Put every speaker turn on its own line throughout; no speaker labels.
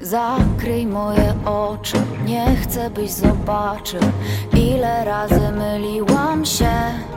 Zakryj moje oczy, nie chcę byś zobaczył, ile razy myliłam się.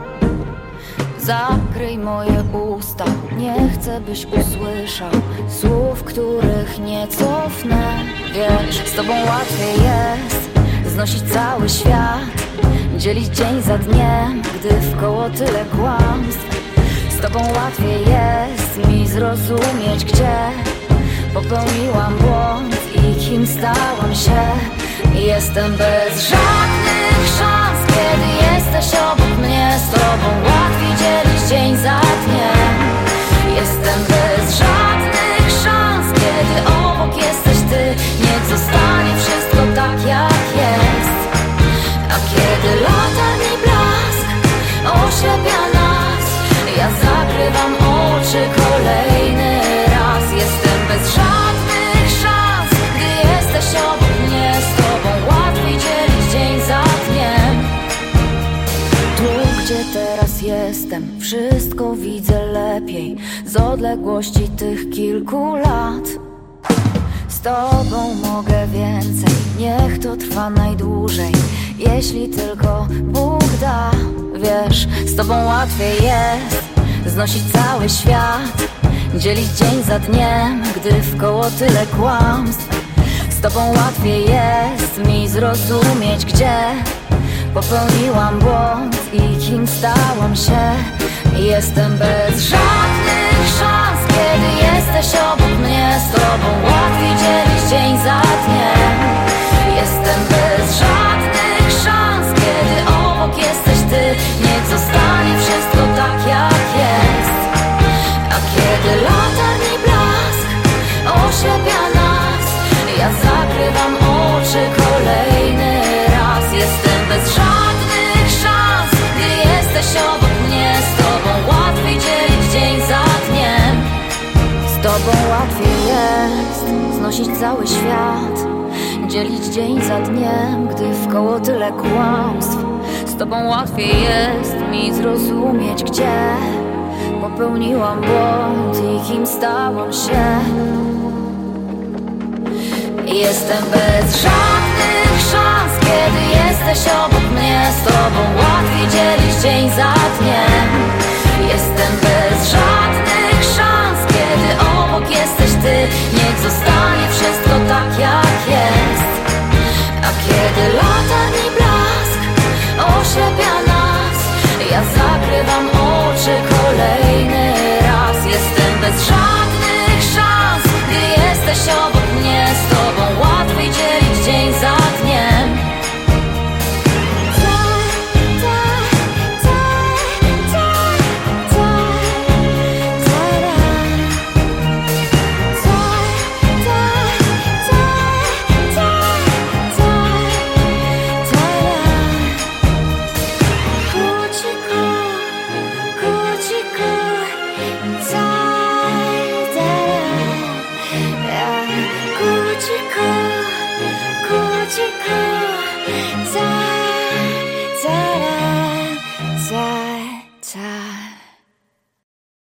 Zakryj moje usta, nie chcę byś usłyszał słów, których nie cofnę. Wiesz, z tobą łatwiej jest znosić cały świat, dzielić dzień za dniem, gdy wkoło tyle kłamstw. Z tobą łatwiej jest mi zrozumieć, gdzie popełniłam błąd i kim stałam się. Jestem bez żadnych szans, kiedy jesteś obok mnie. Z tobą łatwiej dzielić dzień za dniem. Jestem bez żadnych szans, kiedy obok jesteś ty. Niech zostanie wszystko tak jak jest. A kiedy latarni blask oślepia nas, ja zakrywam oczy kolejny raz. Jestem bez żadnych szans, gdy jesteś obok mnie. Z tobą łatwiej dzielić dzień za dniem. Tu, gdzie teraz jestem, wszystko widzę lepiej z odległości tych kilku lat. Z tobą mogę więcej, niech to trwa najdłużej, jeśli tylko Bóg da. Wiesz, z tobą łatwiej jest znosić cały świat, dzielić dzień za dniem, gdy wkoło tyle kłamstw. Z tobą łatwiej jest mi zrozumieć, gdzie popełniłam błąd i kim stałam się. Jestem bez żadnych szans, kiedy jesteś obok mnie. Z tobą łatwiej dzielić dzień za dniem. Jestem bez żadnych szans, kiedy obok jesteś ty. Niech zostanie wszystko tak jak jest. A kiedy latarni blask oślepia nas, ja zakrywam oczy kolejny raz. Jestem bez żadnych szans, gdy jesteś obok mnie. Z tobą łatwiej dzielić dzień za dniem. Z tobą łatwiej jest znosić cały świat, dzielić dzień za dniem, gdy wkoło tyle kłamstw. Z tobą łatwiej jest mi zrozumieć, gdzie popełniłam błąd i kim stałam się. Jestem bez żadnych szans, kiedy jesteś obok mnie. Z tobą łatwiej dzielić dzień za